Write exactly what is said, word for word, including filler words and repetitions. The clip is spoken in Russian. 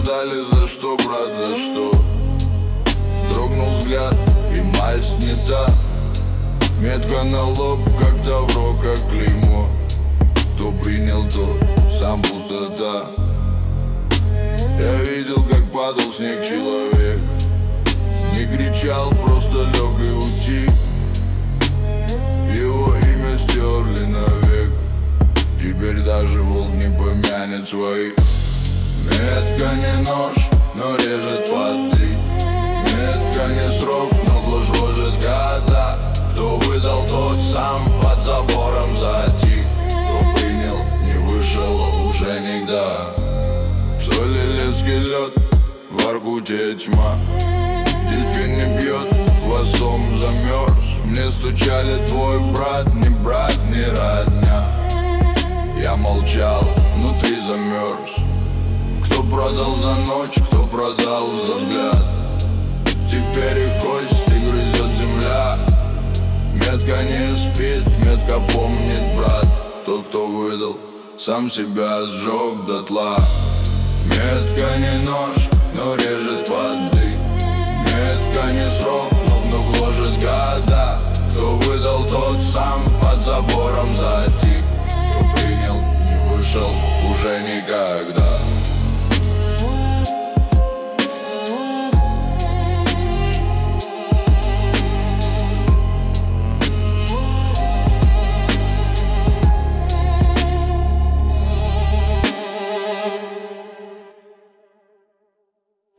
ждали, за что, брат, за что? Дрогнул взгляд, и мазь не та. Метка на лоб, как тавро, как клеймо. Кто принял, то сам пустота. Я видел, как падал снег человек. Не кричал, просто лег и утих. Его имя стерли навек. Теперь даже волк не помянет своих. Метка не нож, но режет плоды. Метка не срок, но гложет года. Кто выдал, тот сам под забором затих. Кто принял, не вышел уже никогда. В Солилецкий лед, в Воркуте тьма. Дельфин не бьет, хвостом замерз. Мне стучали: твой брат, не брат, не родня. Я молчал, внутри замерз. Кто продал за ночь, кто продал за взгляд. Теперь и кости грызет земля. Метка не спит, метка помнит, брат. Тот, кто выдал, сам себя сжег дотла. Метка не нож, но режет плоды. Метка не срок, но гложет года. Кто выдал, тот сам под забором затих. Кто принял, не вышел уже никогда.